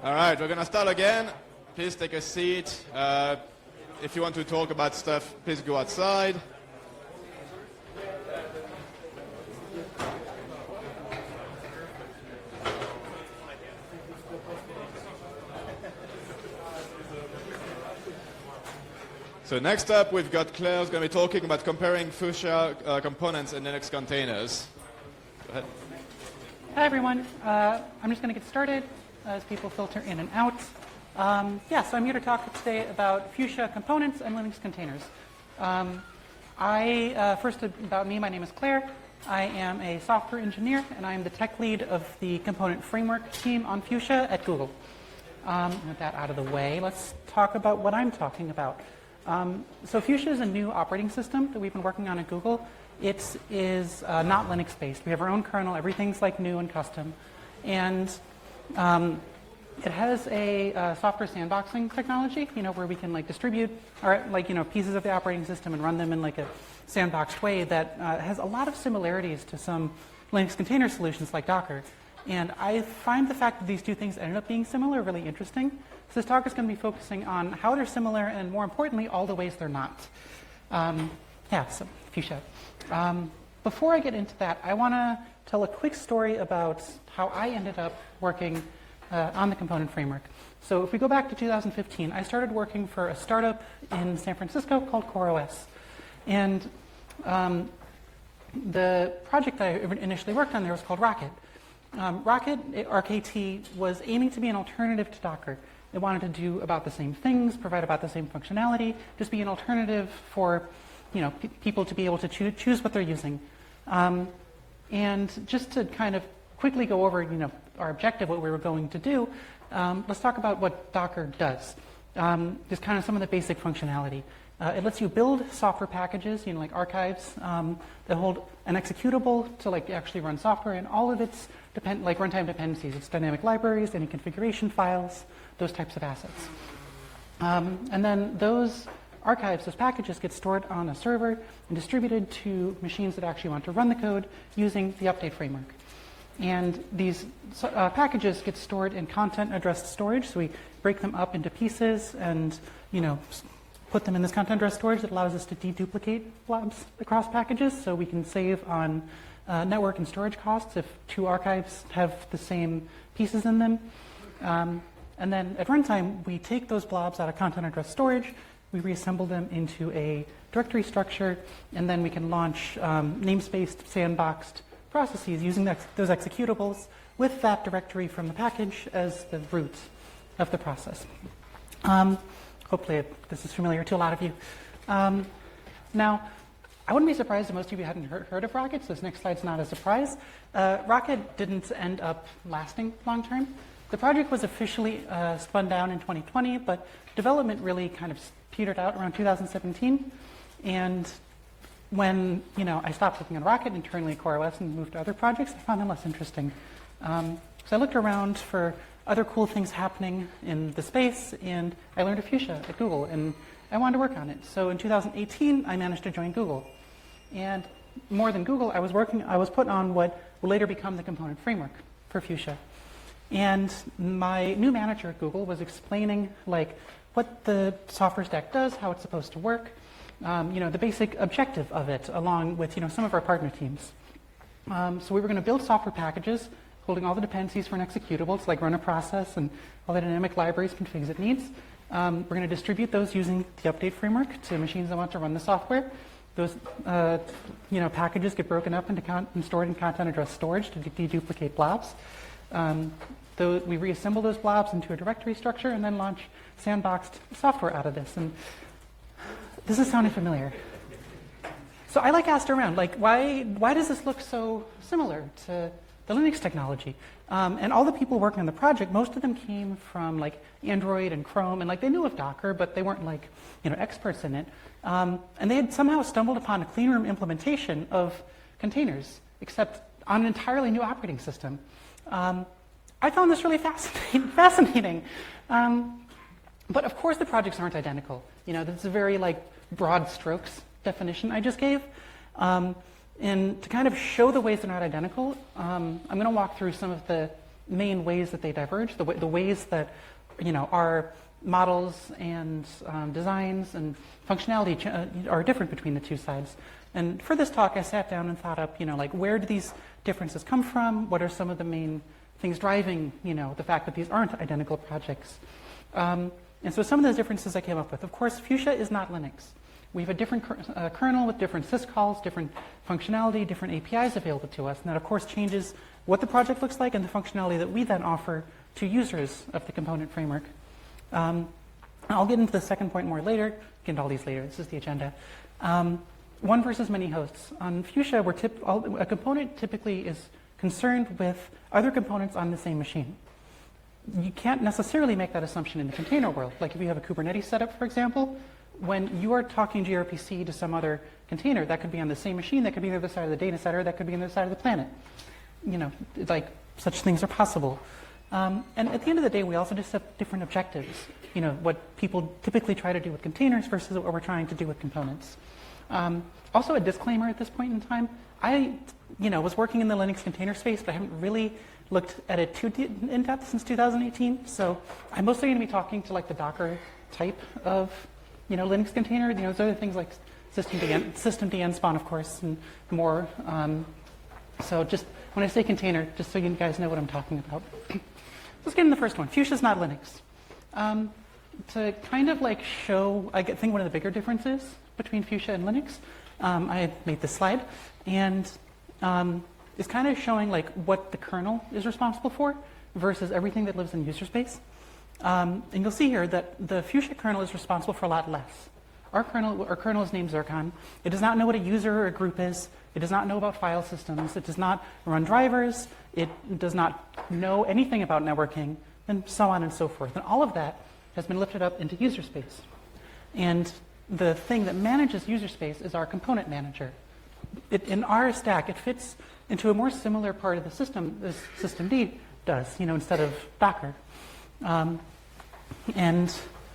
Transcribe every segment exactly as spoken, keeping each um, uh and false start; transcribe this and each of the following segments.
All right, we're going to start again. Please take a seat. Uh, if you want to talk about stuff, please go outside. So next up, we've got Claire who's going to be talking about comparing Fuchsia uh, components and Linux containers. Go ahead. Hi, everyone. Uh, I'm just going to get started as people filter in and out. Um, yeah, so I'm here to talk today about Fuchsia components and Linux containers. Um, I, uh, first about me, my name is Claire. I am a software engineer, and I am the tech lead of the component framework team on Fuchsia at Google. Um, with that out of the way, let's talk about what I'm talking about. Um, so Fuchsia is a new operating system that we've been working on at Google. It is uh, not Linux-based. We have our own kernel. Everything's like new and custom. And um, it has a uh, software sandboxing technology, you know, where we can like distribute or like, you know, pieces of the operating system and run them in like a sandboxed way that uh, has a lot of similarities to some Linux container solutions like Docker. And I find the fact that these two things ended up being similar really interesting. So this talk is going to be focusing on how they're similar and, more importantly, all the ways they're not. Um, yeah, so Fuchsia. Um, before I get into that, I want to tell a quick story about how I ended up working uh, on the component framework. So if we go back to two thousand fifteen, I started working for a startup in San Francisco called CoreOS. And um, the project that I initially worked on there was called Rocket. Um, Rocket, R K T, was aiming to be an alternative to Docker. It wanted to do about the same things, provide about the same functionality, just be an alternative for you know, p people to be able to choo choose what they're using. Um, and just to kind of quickly go over you know, our objective, what we were going to do, um, let's talk about what Docker does. Um, just kind of some of the basic functionality. Uh, it lets you build software packages, you know, like archives um, that hold an executable to like actually run software, and all of its depend like runtime dependencies. It's dynamic libraries, any configuration files, those types of assets. Um, and then those archives, those packages, get stored on a server and distributed to machines that actually want to run the code using the update framework. And these uh, packages get stored in content addressed storage, so we break them up into pieces and you know. put them in this content address storage that allows us to deduplicate blobs across packages, so we can save on uh, network and storage costs if two archives have the same pieces in them. Um, and then at runtime, we take those blobs out of content address storage, we reassemble them into a directory structure, and then we can launch um, namespaced, sandboxed processes using ex those executables with that directory from the package as the root of the process. Um, Hopefully it, this is familiar to a lot of you. Um, now, I wouldn't be surprised if most of you hadn't heard, heard of Rocket, so this next slide's not a surprise. Uh, Rocket didn't end up lasting long term. The project was officially uh, spun down in twenty twenty, but development really kind of petered out around two thousand seventeen. And when you know I stopped working on Rocket internally at CoreOS and moved to other projects, I found them less interesting. Um, so I looked around for other cool things happening in the space, and I learned of Fuchsia at Google, and I wanted to work on it. So in two thousand eighteen, I managed to join Google. And more than Google, I was working, I was put on what will later become the component framework for Fuchsia. And my new manager at Google was explaining like what the software stack does, how it's supposed to work, um, you know, the basic objective of it, along with you know some of our partner teams. Um, so we were going to build software packages holding all the dependencies for an executable to like run a process and all the dynamic libraries, configs it needs. Um, we're going to distribute those using the update framework to machines that want to run the software. Those uh, you know, packages get broken up into con and stored in content address storage to deduplicate blobs. Um, though we reassemble those blobs into a directory structure and then launch sandboxed software out of this. And this is sounding familiar. So I like asked around, like, why, why does this look so similar to the Linux technology? Um, and all the people working on the project, most of them came from like Android and Chrome, and like they knew of Docker, but they weren't like you know experts in it. Um, and they had somehow stumbled upon a clean room implementation of containers, except on an entirely new operating system. Um, I found this really fascinating. fascinating. Um, but of course, the projects aren't identical. You know, this is a very like broad strokes definition I just gave. Um, And to kind of show the ways they're not identical, um, I'm going to walk through some of the main ways that they diverge, the, w the ways that you know, our models and um, designs and functionality ch uh, are different between the two sides. And for this talk, I sat down and thought up, you know, like where do these differences come from? What are some of the main things driving, you know, the fact that these aren't identical projects? Um, and so some of those differences I came up with. Of course, Fuchsia is not Linux. We have a different uh, kernel with different syscalls, different functionality, different A P Is available to us. And that, of course, changes what the project looks like and the functionality that we then offer to users of the component framework. Um, I'll get into the second point more later. Get into all these later. This is the agenda. Um, one versus many hosts. On Fuchsia, we're tip all, a component typically is concerned with other components on the same machine. You can't necessarily make that assumption in the container world. Like if you have a Kubernetes setup, for example, when you are talking gRPC to some other container, that could be on the same machine, that could be on the other side of the data center, that could be on the other side of the planet. You know, like such things are possible. Um, and at the end of the day, we also just have different objectives. You know, what people typically try to do with containers versus what we're trying to do with components. Um, also, a disclaimer at this point in time. I, you know, was working in the Linux container space, but I haven't really looked at it too in depth since two thousand eighteen. So I'm mostly going to be talking to like the Docker type of, you know, Linux container. You know, there's other things like systemd, systemd spawn, of course, and more. Um, so just when I say container, just so you guys know what I'm talking about. Let's get into the first one. Fuchsia is not Linux. Um, to kind of like show, I think one of the bigger differences between Fuchsia and Linux, um, I made this slide, and um, it's kind of showing like what the kernel is responsible for versus everything that lives in user space. Um, and you'll see here that the Fuchsia kernel is responsible for a lot less. Our kernel, our kernel is named Zircon. It does not know what a user or a group is. It does not know about file systems. It does not run drivers. It does not know anything about networking, and so on and so forth. And all of that has been lifted up into user space. And the thing that manages user space is our component manager. It, in our stack, it fits into a more similar part of the system as systemd does, you know, instead of Docker. Um, and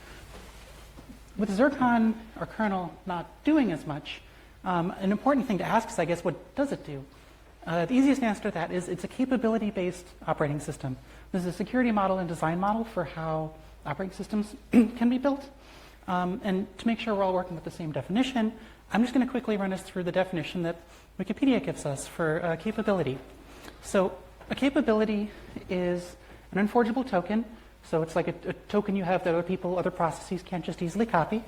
with Zircon, our kernel, not doing as much, um, an important thing to ask is, I guess, what does it do? Uh, the easiest answer to that is it's a capability-based operating system. This is a security model and design model for how operating systems can be built. Um, and to make sure we're all working with the same definition, I'm just going to quickly run us through the definition that Wikipedia gives us for uh, capability. So a capability is an unforgeable token. So it's like a, a token you have that other people, other processes can't just easily copy.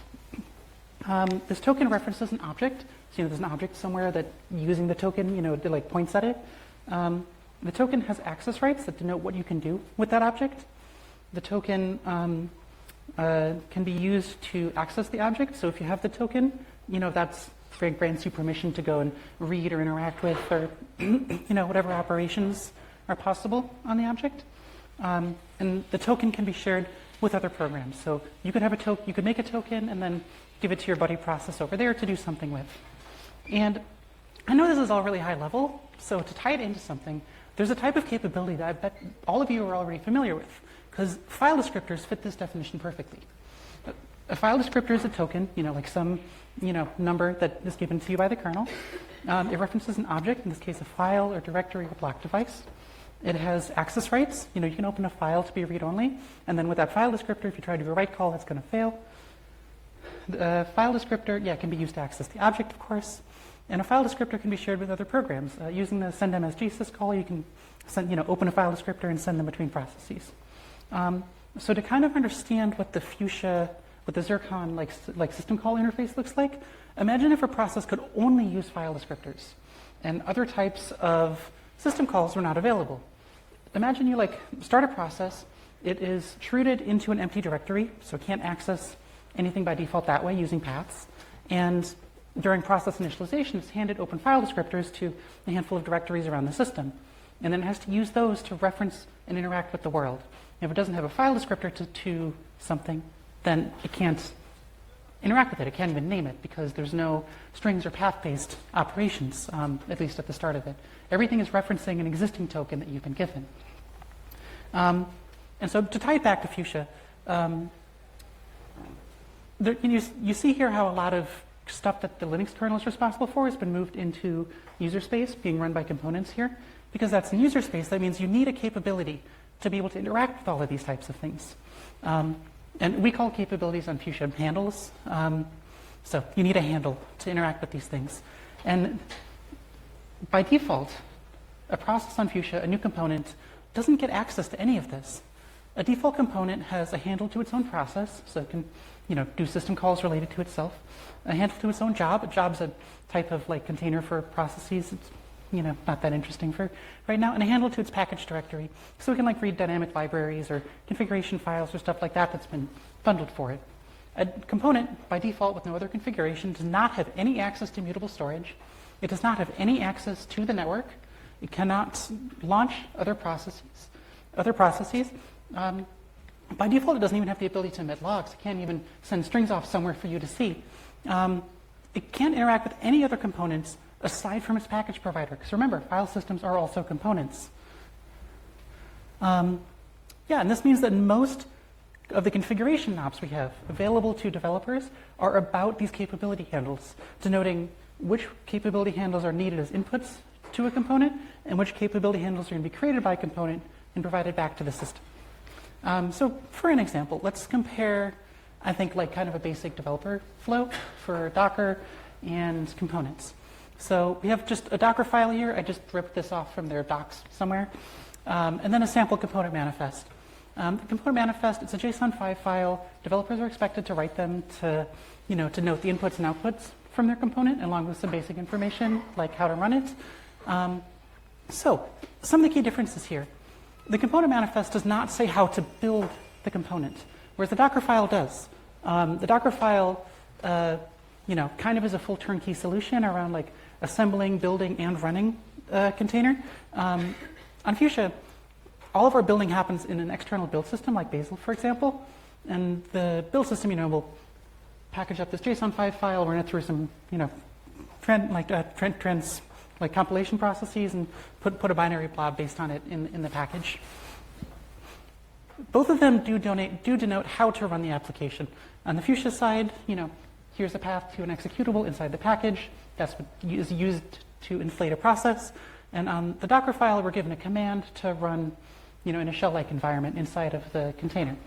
Um, this token references an object. So, you know, there's an object somewhere that using the token, you know, it, like points at it. Um, the token has access rights that denote what you can do with that object. The token um, uh, can be used to access the object. So if you have the token, you know, that's grants you permission to go and read or interact with, or you know, whatever operations are possible on the object. Um, and the token can be shared with other programs. So you could have a token, you could make a token and then give it to your buddy process over there to do something with. And I know this is all really high level, so to tie it into something, there's a type of capability that I bet all of you are already familiar with, because file descriptors fit this definition perfectly. A file descriptor is a token, you know, like some, you know, number that is given to you by the kernel. Um, it references an object, in this case a file or directory or block device. It has access rights. You know, you can open a file to be read-only, and then with that file descriptor, if you try to do a write call, that's going to fail. The uh, file descriptor, yeah, can be used to access the object, of course. And a file descriptor can be shared with other programs. Uh, using the sendmsg syscall, you can send, you know, open a file descriptor and send them between processes. Um, so to kind of understand what the Fuchsia, what the Zircon like, like system call interface looks like, imagine if a process could only use file descriptors and other types of system calls were not available. Imagine you like start a process, it is rooted into an empty directory, so it can't access anything by default that way using paths. And during process initialization, it's handed open file descriptors to a handful of directories around the system. And then it has to use those to reference and interact with the world. If it doesn't have a file descriptor to, to something, then it can't interact with it. It can't even name it because there's no strings or path-based operations, um, at least at the start of it. Everything is referencing an existing token that you've been given. Um, and so to tie it back to Fuchsia, um, there, you, you see here how a lot of stuff that the Linux kernel is responsible for has been moved into user space, being run by components here. because that's in user space, that means you need a capability to be able to interact with all of these types of things. Um, and we call capabilities on Fuchsia handles. Um, so you need a handle to interact with these things. And by default, a process on Fuchsia, a new component, doesn't get access to any of this. A default component has a handle to its own process, so it can, you know, do system calls related to itself. A handle to its own job. A job's a type of like container for processes. It's, you know, not that interesting for right now. And a handle to its package directory, so we can like read dynamic libraries or configuration files or stuff like that that's been bundled for it. A component, by default, with no other configuration, does not have any access to mutable storage. It does not have any access to the network. It cannot launch other processes. Other processes. Um, by default, it doesn't even have the ability to emit logs. It can't even send strings off somewhere for you to see. Um, it can't interact with any other components aside from its package provider. Because remember, file systems are also components. Um, yeah, and this means that most of the configuration knobs we have available to developers are about these capability handles, denoting which capability handles are needed as inputs to a component and which capability handles are going to be created by a component and provided back to the system. Um, so for an example, let's compare, I think, like kind of a basic developer flow for Docker and components. So we have just a Docker file here. I just ripped this off from their docs somewhere. Um, and then a sample component manifest. Um, the component manifest, it's a JSON five file. Developers are expected to write them to, you know, to note the inputs and outputs from their component, along with some basic information like how to run it. Um, so some of the key differences here. The component manifest does not say how to build the component, whereas the Docker file does. Um, the Docker file, uh, you know, kind of is a full turnkey solution around like assembling, building, and running a container. Um, on Fuchsia, all of our building happens in an external build system, like Bazel, for example. And the build system, you know, will package up this JSON five file, run it through some, you know, trend, like uh, trend, trends, like compilation processes, and put put a binary blob based on it in in the package. Both of them do donate do denote how to run the application. On the Fuchsia side, you know, here's a path to an executable inside the package. That's what is used to inflate a process. And on the Docker file, we're given a command to run, you know, in a shell-like environment inside of the container.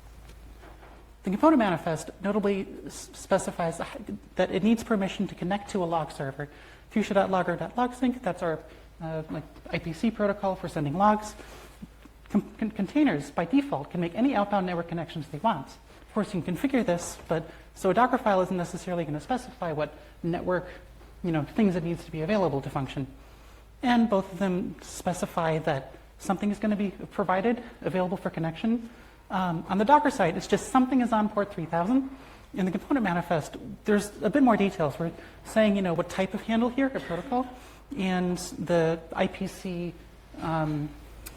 The component manifest notably specifies that it needs permission to connect to a log server. Fuchsia.logger.logsync, that's our uh, like I P C protocol for sending logs. Com- con- containers, by default, can make any outbound network connections they want. Of course, you can configure this, but so a Docker file isn't necessarily going to specify what network, you know, things it needs to be available to function. And both of them specify that something is going to be provided, available for connection. Um, on the Docker side, it's just something is on port three thousand. In the component manifest, there's a bit more details. We're saying, you know, what type of handle here, a protocol, and the I P C um,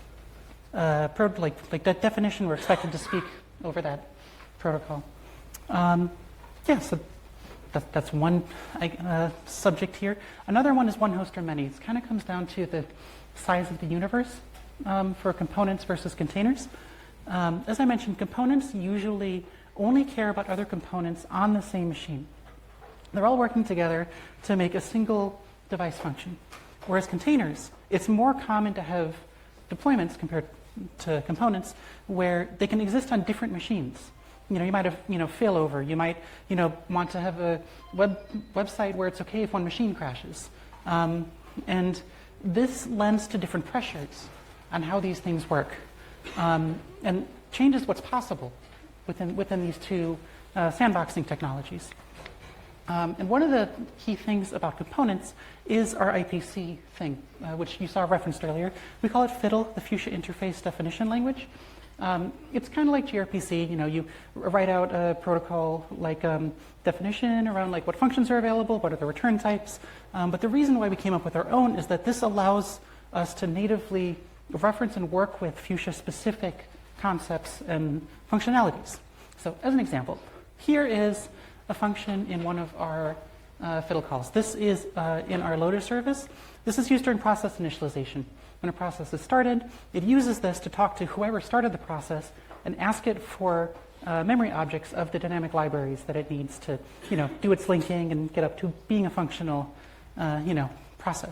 uh, pro- like like that definition. We're expected to speak over that protocol. Um, yeah, so that, that's one uh, subject here. Another one is one host or many. It kind of comes down to the size of the universe um, for components versus containers. Um, as I mentioned, components usually only care about other components on the same machine. They're all working together to make a single device function. Whereas containers, it's more common to have deployments compared to components where they can exist on different machines. You know, you might have, you know, failover. You might, you know, want to have a web website where it's okay if one machine crashes. Um, and this lends to different pressures on how these things work, um, and changes what's possible within within these two uh, sandboxing technologies. Um, and one of the key things about components is our I P C thing, uh, which you saw referenced earlier. We call it FIDDLE, the Fuchsia Interface Definition Language. Um, it's kind of like gRPC. You know, you write out a protocol like um, definition around like what functions are available, what are the return types. Um, but the reason why we came up with our own is that this allows us to natively reference and work with Fuchsia-specific concepts and functionalities. So as an example, here is a function in one of our uh, FIDDLE calls. This is uh, in our loader service. This is used during process initialization. When a process is started, it uses this to talk to whoever started the process and ask it for uh, memory objects of the dynamic libraries that it needs to, you know, do its linking and get up to being a functional, uh, you know, process.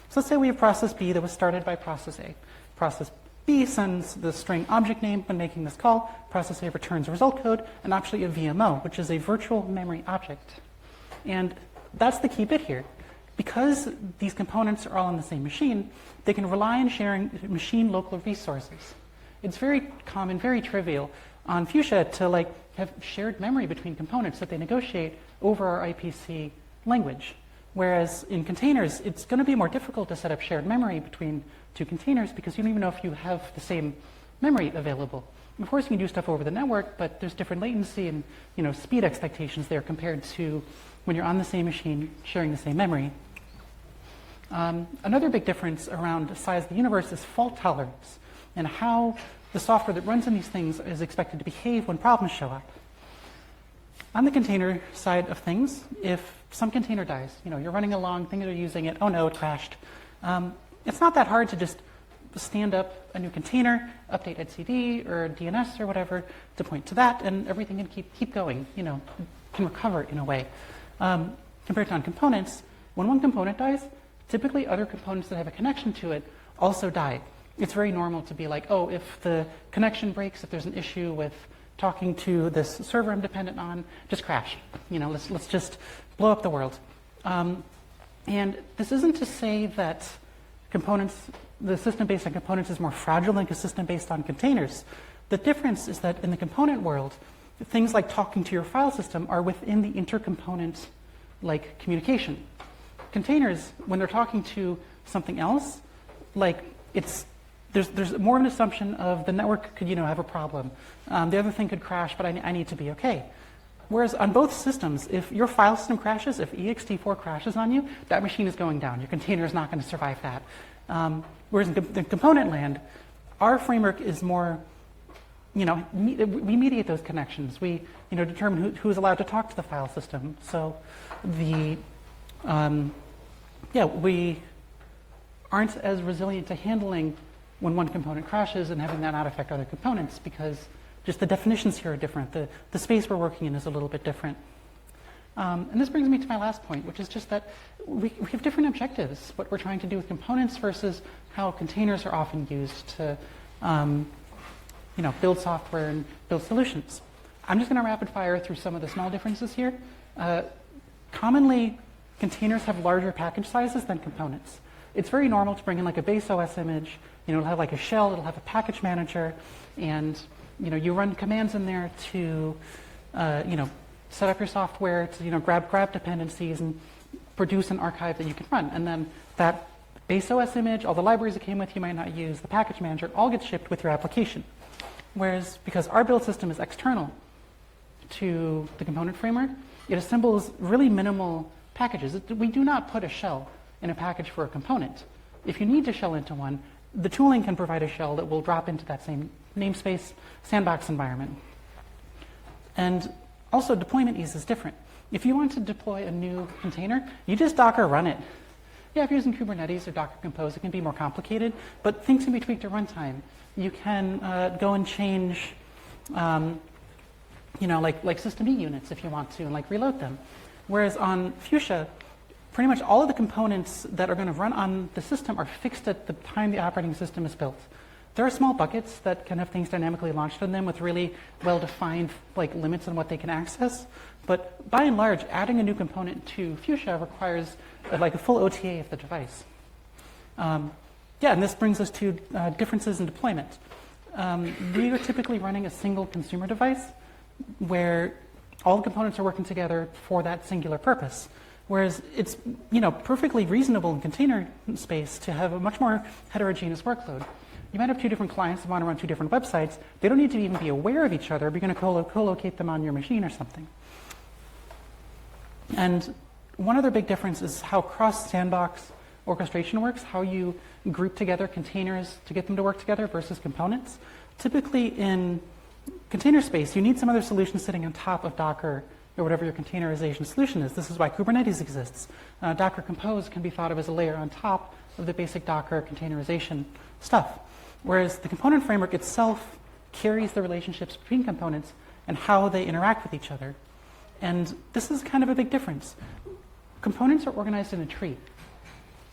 So let's say we have process B that was started by process A. Process B sends the string object name when making this call. Process A returns a result code and actually a V M O, which is a virtual memory object. And that's the key bit here. Because these components are all on the same machine, they can rely on sharing machine local resources. It's very common, very trivial on Fuchsia to like have shared memory between components that they negotiate over our I P C language. Whereas in containers, it's going to be more difficult to set up shared memory between two containers because you don't even know if you have the same memory available. And of course, you can do stuff over the network, but there's different latency and you know speed expectations there compared to when you're on the same machine sharing the same memory. Um, another big difference around the size of the universe is fault tolerance and how the software that runs in these things is expected to behave when problems show up. On the container side of things, if some container dies, you know, you're running along, things are using it, oh no, it crashed. Um, it's not that hard to just stand up a new container, update etcd or D N S or whatever to point to that, and everything can keep, keep going, you know, can recover in a way. Um, compared to on components, when one component dies, typically other components that have a connection to it also die. It's very normal to be like, oh, if the connection breaks, if there's an issue with talking to this server I'm dependent on, just crash. You know, let's, let's just blow up the world. Um, and this isn't to say that components, the system based on components is more fragile than the system based on containers. The difference is that in the component world, things like talking to your file system are within the intercomponent like communication. Containers, when they're talking to something else, like it's there's there's more of an assumption of the network could you know have a problem, um, the other thing could crash, but I, I need to be okay. Whereas on both systems, if your file system crashes, if E X T four crashes on you, that machine is going down. Your container is not going to survive that. Um, whereas in com- the component land, our framework is more, you know, me- we mediate those connections. We you know determine who, who is allowed to talk to the file system. So the um, yeah, we aren't as resilient to handling when one component crashes and having that not affect other components because just the definitions here are different. The, the space we're working in is a little bit different. Um, and this brings me to my last point, which is just that we, we have different objectives, what we're trying to do with components versus how containers are often used to um, you know, build software and build solutions. I'm just going to rapid fire through some of the small differences here. Uh, commonly, containers have larger package sizes than components. It's very normal to bring in like a base O S image. You know, it'll have like a shell, it'll have a package manager, and you know, you run commands in there to, uh, you know, set up your software to, you know, grab grab dependencies and produce an archive that you can run. And then that base O S image, all the libraries that came with you might not use, the package manager, all gets shipped with your application. Whereas because our build system is external to the component framework, it assembles really minimal packages. We do not put a shell in a package for a component. If you need to shell into one, the tooling can provide a shell that will drop into that same namespace sandbox environment. And also deployment ease is different. If you want to deploy a new container, you just Docker run it. Yeah, if you're using Kubernetes or Docker Compose, it can be more complicated, but things can be tweaked at runtime. You can uh, go and change, um, you know, like, like system E units if you want to, and like reload them. Whereas on Fuchsia, pretty much all of the components that are going to run on the system are fixed at the time the operating system is built. There are small buckets that can have things dynamically launched on them with really well-defined like limits on what they can access. But by and large, adding a new component to Fuchsia requires uh, like a full O T A of the device. Um, yeah, and this brings us to uh, differences in deployment. Um, we are typically running a single consumer device where all the components are working together for that singular purpose. Whereas it's you know perfectly reasonable in container space to have a much more heterogeneous workload. You might have two different clients that want to run two different websites. They don't need to even be aware of each other, but you're going to co- co-locate them on your machine or something. And one other big difference is how cross-sandbox orchestration works, how you group together containers to get them to work together versus components. Typically in container space, you need some other solution sitting on top of Docker or whatever your containerization solution is. This is why Kubernetes exists. Uh, Docker Compose can be thought of as a layer on top of the basic Docker containerization stuff. Whereas the component framework itself carries the relationships between components and how they interact with each other. And this is kind of a big difference. Components are organized in a tree.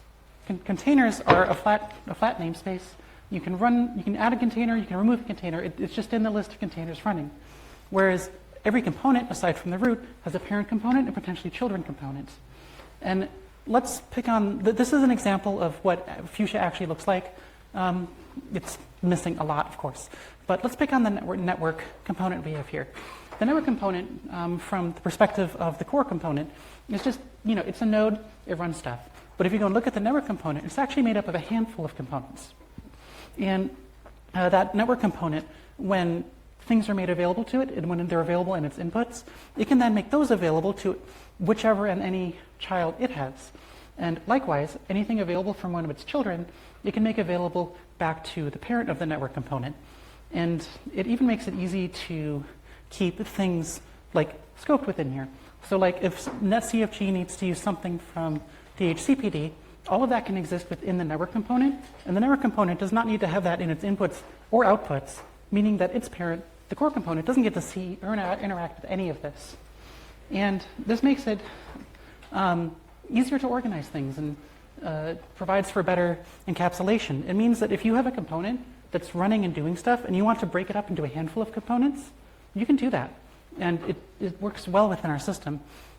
con containers are a flat, a flat namespace. You can run, you can add a container, you can remove a container. It, it's just in the list of containers running. Whereas every component, aside from the root, has a parent component and potentially children components. And let's pick on, th this is an example of what Fuchsia actually looks like. Um, it's missing a lot, of course. But let's pick on the network, network component we have here. The network component, um, from the perspective of the core component, is just, you know, it's a node, it runs stuff. But if you go and look at the network component, it's actually made up of a handful of components. And uh, that network component, when things are made available to it, and when they're available in its inputs, it can then make those available to whichever and any child it has. And likewise, anything available from one of its children, it can make available back to the parent of the network component. And it even makes it easy to keep things like scoped within here. So like if netcfg needs to use something from DHCPD, all of that can exist within the network component, and the network component does not need to have that in its inputs or outputs, meaning that its parent, the core component, doesn't get to see or interact with any of this. And this makes it um, easier to organize things and uh, provides for better encapsulation. It means that if you have a component that's running and doing stuff and you want to break it up into a handful of components, you can do that. And it, it works well within our system.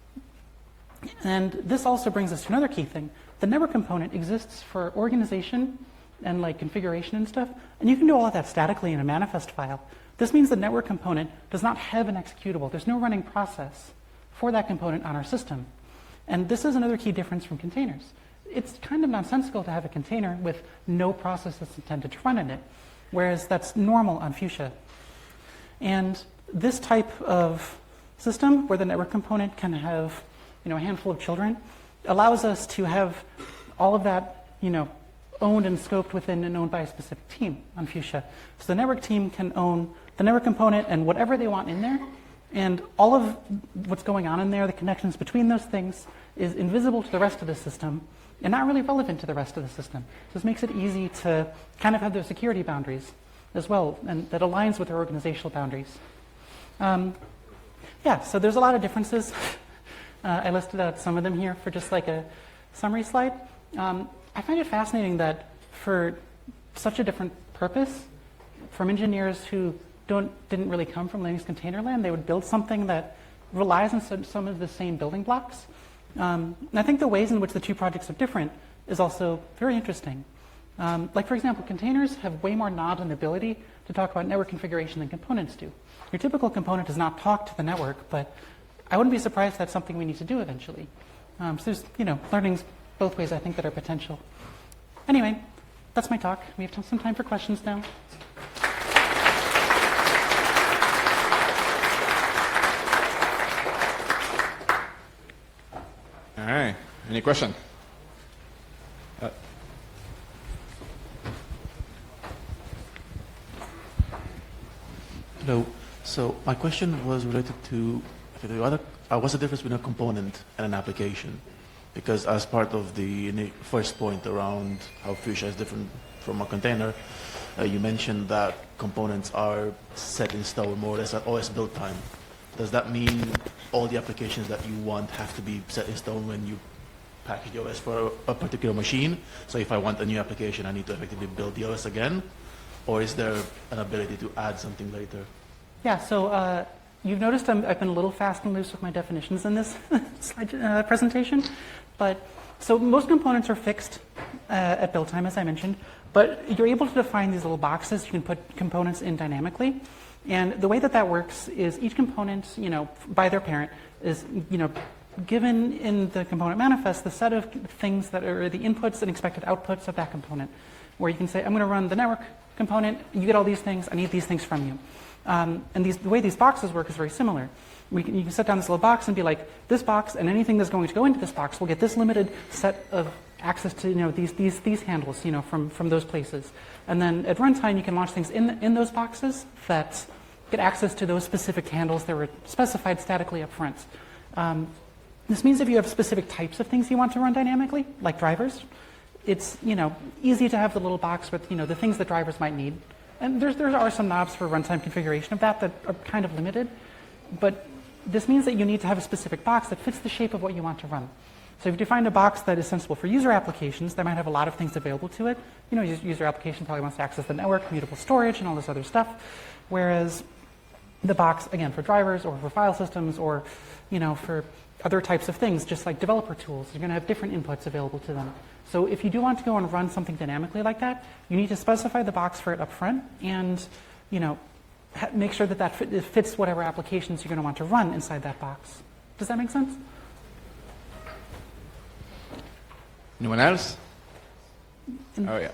And this also brings us to another key thing. The network component exists for organization and like configuration and stuff, and you can do all of that statically in a manifest file. This means the network component does not have an executable. There's no running process for that component on our system. And this is another key difference from containers. It's kind of nonsensical to have a container with no process that's intended to run in it, whereas that's normal on Fuchsia. And this type of system, where the network component can have, you know, a handful of children, allows us to have all of that, you know, owned and scoped within and owned by a specific team on Fuchsia. So the network team can own the network component and whatever they want in there, and all of what's going on in there, the connections between those things, is invisible to the rest of the system and not really relevant to the rest of the system. So this makes it easy to kind of have those security boundaries as well, and that aligns with our organizational boundaries. Um, yeah, so there's a lot of differences. Uh, I listed out some of them here for just like a summary slide. Um, I find it fascinating that for such a different purpose, from engineers who don't, didn't really come from Linux container land, they would build something that relies on some, some of the same building blocks. Um, and I think the ways in which the two projects are different is also very interesting. Um, like, for example, containers have way more knobs and ability to talk about network configuration than components do. Your typical component does not talk to the network, but I wouldn't be surprised if that's something we need to do eventually. Um, so there's, you know, learnings both ways, I think, that are potential. Anyway, that's my talk. We have some time for questions now. All right. Any question? Uh, Hello. So my question was related to the other, uh, what's the difference between a component and an application? Because as part of the first point around how Fuchsia is different from a container, uh, you mentioned that components are set in stone more or less at O S build time. Does that mean all the applications that you want have to be set in stone when you package the O S for a, a particular machine? So if I want a new application, I need to effectively build the O S again? Or is there an ability to add something later? Yeah, so uh, you've noticed I'm, I've been a little fast and loose with my definitions in this slide uh, presentation. But so most components are fixed uh, at build time, as I mentioned. But you're able to define these little boxes. You can put components in dynamically. And the way that that works is each component, you know, by their parent, is, you know, given in the component manifest the set of things that are the inputs and expected outputs of that component, where you can say, I'm going to run the network component, you get all these things, I need these things from you. Um, and these, the way these boxes work is very similar. We can, you can set down this little box and be like, this box and anything that's going to go into this box will get this limited set of access to, you know, these, these, these handles, you know, from, from those places. And then at runtime, you can launch things in, in those boxes that get access to those specific handles that were specified statically up front. Um, this means if you have specific types of things you want to run dynamically, like drivers, it's, you know, easy to have the little box with, you know, the things that drivers might need. And there's, there are some knobs for runtime configuration of that that are kind of limited. But this means that you need to have a specific box that fits the shape of what you want to run. So if you find a box that is sensible for user applications, that might have a lot of things available to it. You know, user application probably wants to access the network, mutable storage, and all this other stuff. Whereas the box, again, for drivers or for file systems or, you know, for other types of things, just like developer tools, you're going to have different inputs available to them. So if you do want to go and run something dynamically like that, you need to specify the box for it up front and, you know, make sure that that fit, fits whatever applications you're going to want to run inside that box. Does that make sense? Anyone else? In Oh, yeah.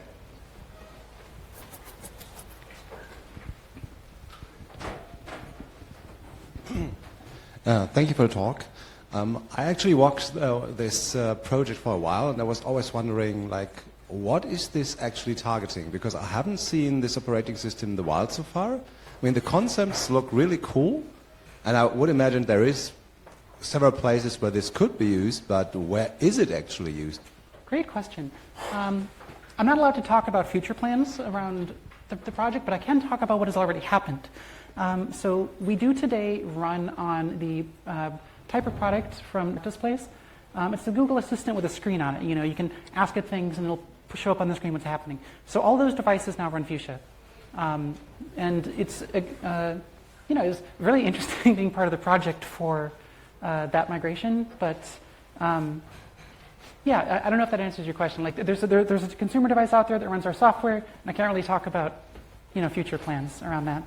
Uh, thank you for the talk. Um, I actually watched uh, this uh, project for a while, and I was always wondering, like, what is this actually targeting? Because I haven't seen this operating system in the wild so far. I mean, the concepts look really cool, and I would imagine there is several places where this could be used, but where is it actually used? Great question. Um, I'm not allowed to talk about future plans around the, the project, but I can talk about what has already happened. Um, so we do today run on the uh, type of product from Displays. Um, it's the Google Assistant with a screen on it. You know, you can ask it things and it'll show up on the screen what's happening. So all those devices now run Fuchsia. Um, and it's, uh, you know, it's really interesting being part of the project for uh, that migration. But um, yeah, I, I don't know if that answers your question. Like, there's a, there, there's a consumer device out there that runs our software, and I can't really talk about, you know, future plans around that.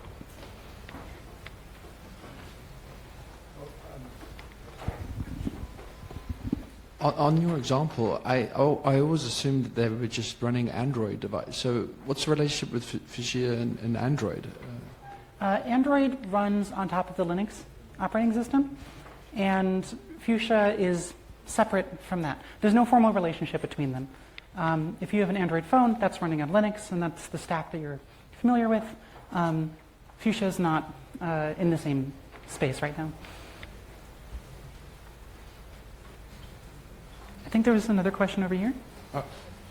On, on your example, I, oh, I always assumed that they were just running Android device. So what's the relationship with Fuchsia and, and Android? Uh, Android runs on top of the Linux operating system, and Fuchsia is separate from that. There's no formal relationship between them. Um, if you have an Android phone, that's running on Linux, and that's the stack that you're familiar with. Um, Fuchsia is not uh, in the same space right now. I think there was another question over here. Oh.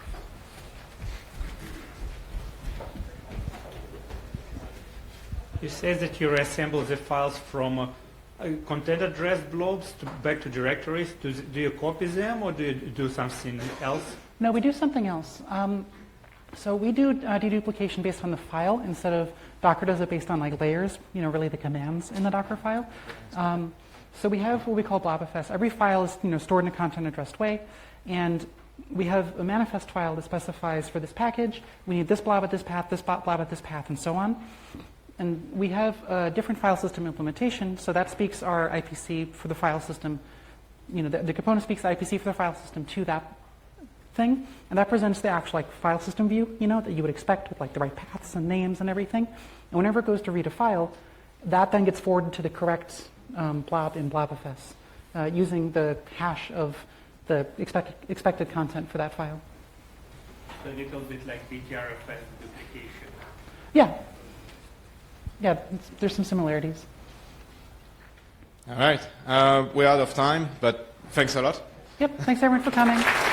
You say that you reassemble the files from uh, uh, content address blobs to back to directories. Do, do you copy them or do you do something else? No, we do something else. Um, so we do uh, deduplication based on the file instead of Docker does it based on like layers, you know, really the commands in the Docker file. Um, so we have what we call blobfs. Every file is, you know, stored in a content addressed way, and we have a manifest file that specifies for this package, we need this blob at this path, this blob at this path, and so on. And we have a different file system implementation, so that speaks our I P C for the file system. You know, the, the component speaks the I P C for the file system to that thing, and that presents the actual like file system view, you know, that you would expect with like the right paths and names and everything. And whenever it goes to read a file, that then gets forwarded to the correct um, blob in blobfs uh, using the hash of the expected, expected content for that file. A little bit like B T R F S duplication. Yeah. Yeah, it's, there's some similarities. All right. Uh, we're out of time, but thanks a lot. Yep, thanks everyone for coming.